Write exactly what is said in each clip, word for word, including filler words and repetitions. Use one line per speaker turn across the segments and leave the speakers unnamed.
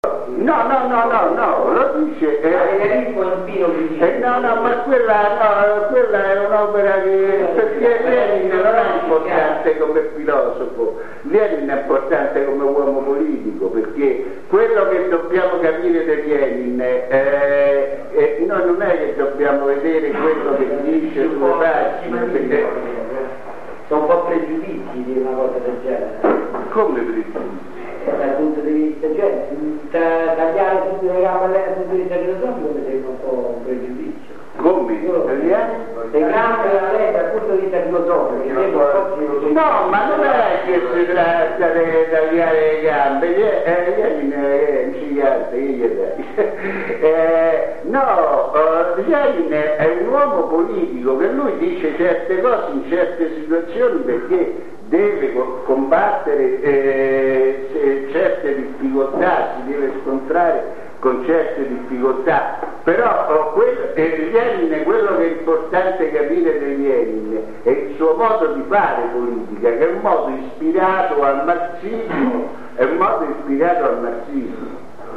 No, no, no, no, no, lo dice. Eh, eh, no, no, ma quella, no, quella è un'opera che, perché Lenin non è importante come filosofo, Lenin è importante come uomo politico, perché quello che dobbiamo capire di Lenin, eh, eh, noi non è che dobbiamo vedere quello che dice sulle pagine, perché
sono un po' pregiudizi di una cosa del genere.
Come pregiudizi?
Dal punto di vista, cioè, tagliare tutte le gambe alle punto di vista filosofico mi sembra un po' un pregiudizio.
Come? Tagliare?
Le gambe a lei dal punto di vista filosofico, mi sembra un po' filosofico.
No, ma non è che si tratta di tagliare le gambe, Lenin è un gigante, che gli dai? No, Lenin è un uomo politico che lui dice certe cose in certe situazioni perché deve combattere eh, certe difficoltà, si deve scontrare con certe difficoltà, però oh, quel, eh, Lenin, quello che è importante capire di Lenin è il suo modo di fare politica, che è un modo ispirato al marxismo, è un modo ispirato al marxismo.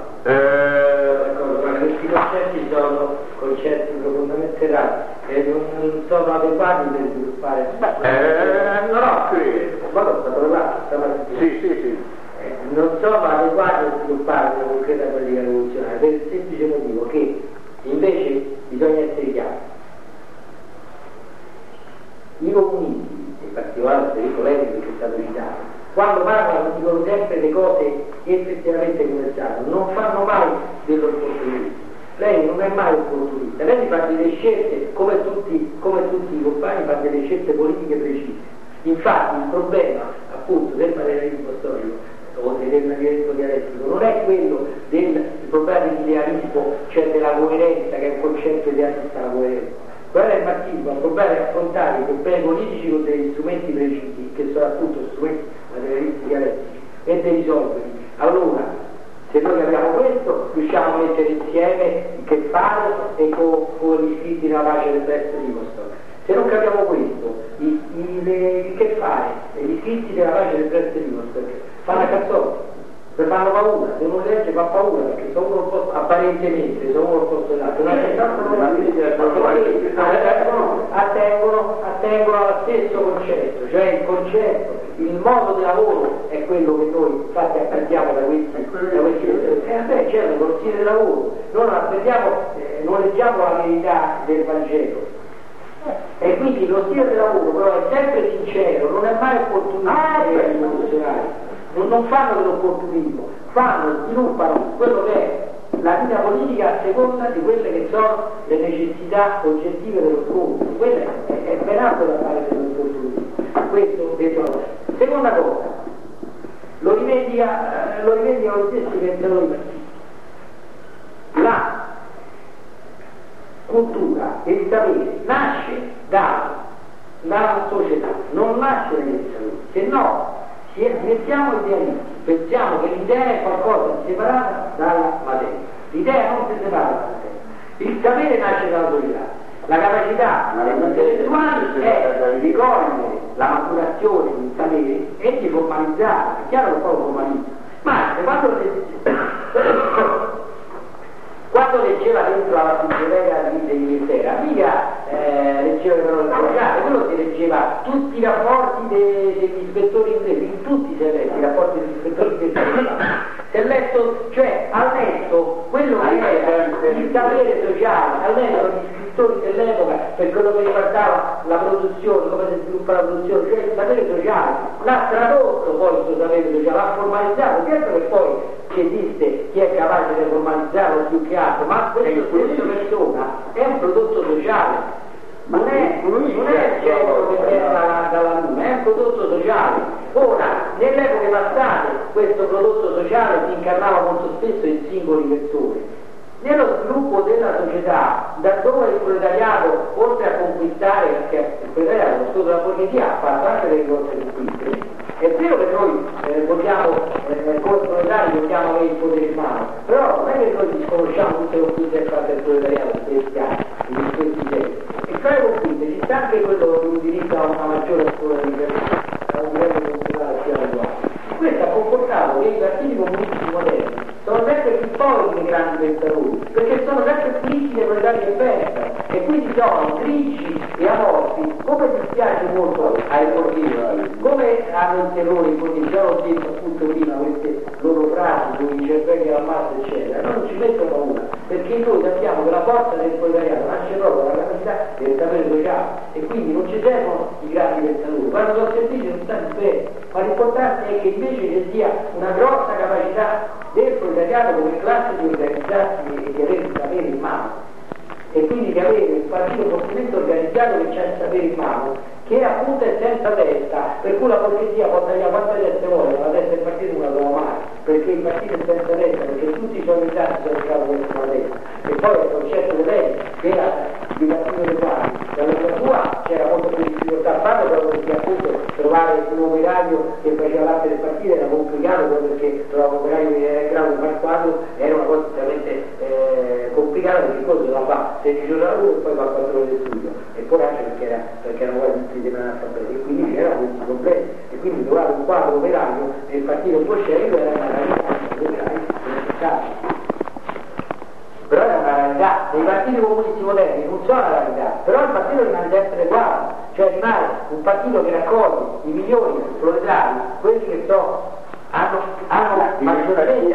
Eh, questi concetti sono concetti profondamente rari e non sono adeguati per sviluppare.
Eh, no, credo. Sì, sì, sì.
Eh, non sono adeguati a sviluppare una concreta politica rivoluzionaria per il semplice motivo che invece bisogna essere chiari. I comunisti, in particolare Federico Lenin che è stato citato, quando parlano dicono sempre le cose effettivamente come stanno, non fanno mai dell'opportunismo. Lei non è mai opportunista, lei fa delle scelte come tutti, come tutti i compagni, fa delle scelte politiche precise. Infatti il problema appunto del materialismo storico o del materialismo dialettico non è quello del problema dell'idealismo, cioè della coerenza, che è un concetto idealista, la coerenza. Quello è il marxismo, il problema è affrontare i problemi politici con degli strumenti precisi, che sono appunto strumenti materialisti dialettici, e di risolverli. Allora, se noi capiamo questo, riusciamo a mettere insieme il che fare e con, con gli scritti nella pace del resto di Vostok. Se non capiamo questo, i, i, le, il che fare e gli scritti della pace del resto di Vostok fanno a cazzotti. Per fanno paura, se uno legge fa paura perché sono uno posto, apparentemente sono uno posto dato, non è tanto attengono, attengono allo stesso concetto, cioè il concetto, il modo di lavoro è quello che noi infatti apprendiamo da questi, da questi eh, beh, certo, con lo stile di lavoro, noi non apprendiamo, eh, non leggiamo la verità del Vangelo. E quindi lo stile di lavoro però è sempre sincero, non è mai opportunista e rivoluzionario. Non fanno dell'opportunismo, fanno, sviluppano quello che è la vita politica a seconda di quelle che sono le necessità oggettive dello scontro. Quella è, è ben altro da fare dell'opportunismo. Questo detto la cosa. Seconda cosa, lo rivendica, lo rivendica lo stesso pensatori marxisti. La cultura e il sapere nasce dalla società, non nasce dai pensatori, se no diventiamo idealisti, pensiamo che l'idea è qualcosa di separato dalla materia, l'idea non si separa dalla materia, il sapere nasce dalla società, la capacità degli intellettuali è di cogliere la maturazione di un sapere e di formalizzarlo, è chiaro che poi lo formalizza, ma quando, quando leggeva dentro la biblioteca dell'Inghilterra, mica eh, leggeva il sociale, quello si leggeva tutti i rapporti de, degli ispettori inglesi, in tutti si è letto i rapporti degli ispettori inglesi, si è letto, cioè ha letto quello che era il sapere sociale, ha letto gli scrittori dell'epoca per quello che riguardava la produzione, come si sviluppa la produzione, cioè il sapere sociale, l'ha tradotto poi questo sapere sociale, l'ha formalizzato, certo che poi che esiste chi è capace di formalizzarlo più che altro, ma questo stesso persona è un prodotto sociale, non è, non è il genero che viene dalla, dalla luna, è un prodotto sociale. Ora, nelle epoche passate questo prodotto sociale si incarnava molto spesso in singoli persone. Nello sviluppo della società, da dove il proletariato, oltre a conquistare, perché il proletariato, lo scudo della borghesia, ha fatto anche delle grosse conquiste. È vero che noi eh, vogliamo, eh, come proletari vogliamo avere il potere in mano, però non è che noi disconosciamo tutte le conquiste che ha fatto il proletariato in questi anni, in questi secoli. E tra le conquiste ci sta anche quello che utilizza una maggiore scuola di libertà, a un livello culturale più adeguato. Questo ha comportato che i partiti comunisti moderni sono sempre più poveri dei grandi pensatori, perché sono sempre più ricchi dei proletari che pensano, e quindi sono grigi e amorfi, come dispiace molto ai portieri, come hanno il terrore, come già ho detto appunto prima, queste loro frasi con i cervelli al massa eccetera, noi non ci mettono paura, perché noi sappiamo che la forza del proletariato nasce proprio dalla capacità del sapere sociale, e quindi non ci servono i grandi pensatori, quando sono semplici sono stati bene, ma l'importante è che invece ci sia una grossa capacità del proletariato come classe di organizzarsi e di avere il sapere in mano, e quindi di avere un partito fortemente organizzato che c'è il sapere in mano, che appunto è senza testa, per cui la borghesia può tagliare quante teste vuole, ma la testa del partito non la trova mai, perché il partito è senza testa, perché tutti i suoi militari sono stati con una testa. E poi il concetto di lei, che era di partito dei quali, dalla sua c'era molto più difficoltà a farlo, proprio perché appunto trovare un operaio che faceva parte del partito era complicato, proprio perché trovare un operaio che era in grado di fare quadro era una cosa veramente eh, complicata, perché cosa la fa sedici ore a lavoro e poi fa quattro ore di studio, e poi anche perché, era, perché erano quasi tutti di analfabeti, e quindi c'erano questi problemi, e quindi trovare un quadro operaio nel partito bolscevico era una realtà dei però è una realtà, dei partiti comunisti moderni non sono una realtà, però il partito rimane sempre uguale, cioè rimane un partito che raccoglie i migliori proletari, quelli che so, hanno, hanno maggiormente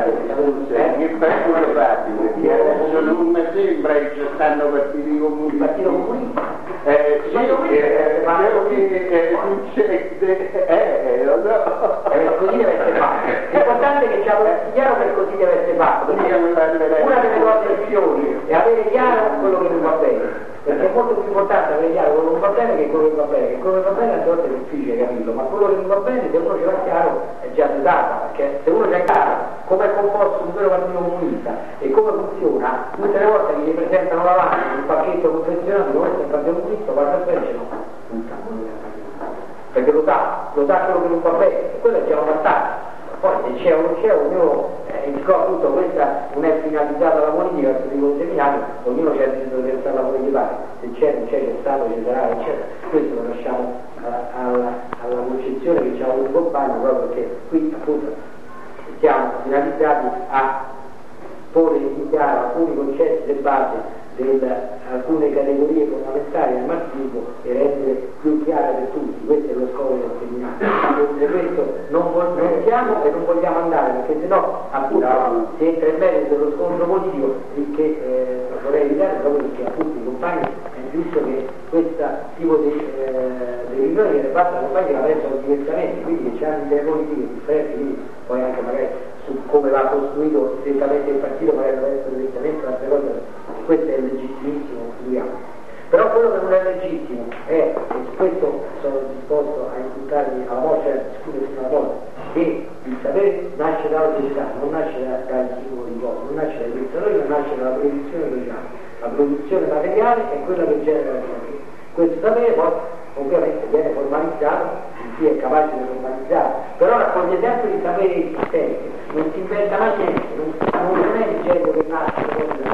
che vengono fatti, perché adesso non mi sembra che ci stanno partiti comunisti.
Il partito comunista?
Eh sì, eh, ma quello che succede, eh, lo so.
Eh, così deve essere fatto. L'importante è che ci abbiamo chiaro che così deve essere fatto. Quindi una delle cose migliori è avere chiaro quello che non va bene, perché è molto più importante avere chiaro quello che non va bene che quello che va bene, che quello che va bene a volte è difficile capirlo, ma quello che non va bene se uno ce l'ha chiaro è già data, perché se uno c'è chiaro come è composto un vero partito comunista e come funziona, tutte le volte che gli presentano davanti un pacchetto confezionato come questo è il partito comunista, guarda bene ce l'ho tutta quello che è il partito comunista, perché lo sa, lo sa quello che non va bene, e quello è già un vantaggio. Poi se c'è o non c'è, ognuno eh, tutto questa non è finalizzata alla politica, se dico un seminario, ognuno c'è il diritto di pensare fuori di pare, se c'è, non c'è, c'è stato, ci sarà, eccetera. Questo lo lasciamo alla, alla, alla concezione che ci ha avuto il compagno, proprio perché qui appunto siamo finalizzati a porre in chiaro alcuni concetti di base di alcune categorie fondamentali del marxismo e rendere più chiare per tutti. Questo è lo scopo del seminario. Per questo non, non siamo e non vogliamo andare, perché sennò appunto no. si entra in merito dello scontro politico, che eh, vorrei evitare proprio perché appunto i compagni è giusto che questo tipo di eh, riunioni viene fatta da compagni che la pensano diversamente, quindi che c'hanno idee politiche differenti, quindi poi anche magari su come va costruito direttamente il partito, magari non essere direttamente un'altra cosa. Questo è legittimissimo, studiamo. Però quello che non è legittimo è, e su questo sono disposto a imputarmi alla morte, cioè discutere fino alla morte, che il sapere nasce dalla società, non nasce da, dai singoli uomini, non nasce dai pensatori, non nasce dalla produzione sociale. La produzione materiale è quella che genera il sapere. Questo sapere poi ovviamente viene formalizzato, chi è capace di formalizzare, però raccoglie sempre il sapere esistente, non si inventa mai niente, non, non è il genio che nasce,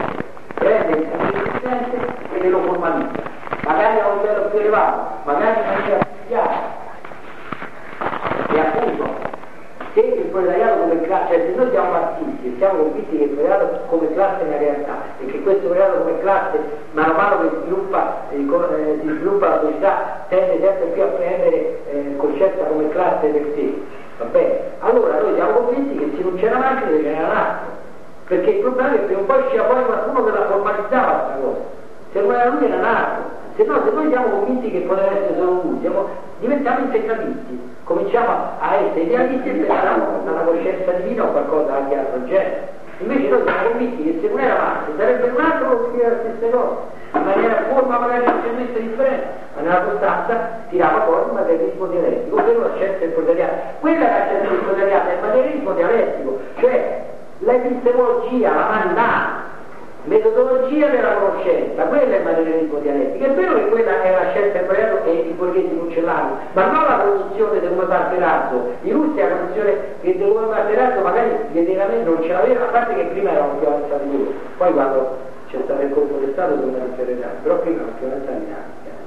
prende il sapere esistente e lo formalizza, magari a un livello più elevato, magari in maniera più chiara. E appunto, se il proletariato come classe, cioè se noi siamo marxisti e siamo convinti che il proletariato come classe è una realtà e che questo proletariato come classe, man mano che sviluppa, eh, si sviluppa la società, tende sempre più a prendere eh, coscienza come classe per sé, va bene? Allora noi siamo convinti che se non c'era macchina ce n'era un altro, perché il problema è che prima o poi c'era poi qualcuno che la formalizzava questa cosa, se non era lui era nato, se no se noi siamo convinti che poteva essere solo lui, siamo, diventiamo integralisti, cominciamo a essere idealisti e pensiamo a una coscienza divina o qualcosa anche altro genere. Invece noi siamo convinti che se non era Marx sarebbe un altro che dire la stessa cosa, in maniera forma magari leggermente differente, ma nella sostanza tirava fuori un materialismo dialettico, ovvero la scienza del proletariato. Quella è la scienza del proletariato, è il materialismo dialettico, cioè l'epistemologia, la manna, metodologia della conoscenza, quella è il materialismo dialettico. È vero che quella è la scienza del proletariato e i borghesi non ce l'hanno, ma non la produzione di come parte razzo. I russi la produzione che di come parte razzo magari veramente non ce l'aveva, a parte che prima erano più avanzati loro, poi quando c'è stato il colpo di Stato sono andati più arretrati, però prima erano più avanzati.